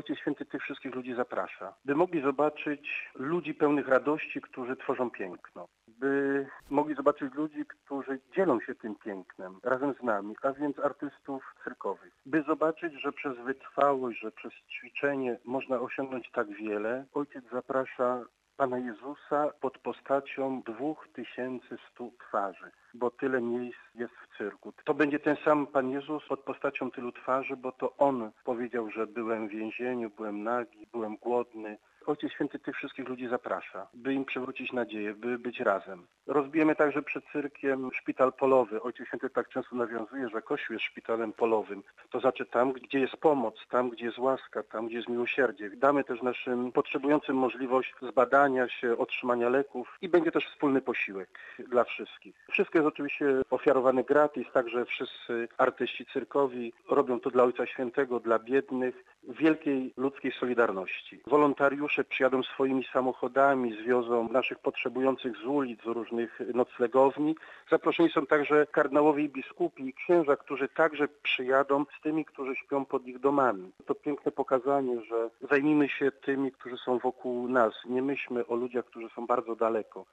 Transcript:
Ojciec Święty tych wszystkich ludzi zaprasza, by mogli zobaczyć ludzi pełnych radości, którzy tworzą piękno, by mogli zobaczyć ludzi, którzy dzielą się tym pięknem razem z nami, a więc artystów cyrkowych, by zobaczyć, że przez wytrwałość, że przez ćwiczenie można osiągnąć tak wiele. Ojciec zaprasza Pana Jezusa pod postacią 2100 twarzy, bo tyle miejsc jest w cyrku. To będzie ten sam Pan Jezus pod postacią tylu twarzy, bo to On powiedział, że byłem w więzieniu, byłem nagi, byłem głodny. Ojciec Święty tych wszystkich ludzi zaprasza, by im przywrócić nadzieję, by być razem. Rozbijemy także przed cyrkiem szpital polowy. Ojciec Święty tak często nawiązuje, że Kościół jest szpitalem polowym. To znaczy tam, gdzie jest pomoc, tam, gdzie jest łaska, tam, gdzie jest miłosierdzie. Damy też naszym potrzebującym możliwość zbadania się, otrzymania leków i będzie też wspólny posiłek dla wszystkich. Wszystko jest oczywiście ofiarowane gratis, także wszyscy artyści cyrkowi robią to dla Ojca Świętego, dla biednych, w wielkiej ludzkiej solidarności. Wolontariusze przyjadą swoimi samochodami, zwiozą naszych potrzebujących z ulic, z różnych noclegowni. Zaproszeni są także kardynałowie i biskupi i księża, którzy także przyjadą z tymi, którzy śpią pod ich domami. To piękne pokazanie, że zajmijmy się tymi, którzy są wokół nas. Nie myślmy o ludziach, którzy są bardzo daleko.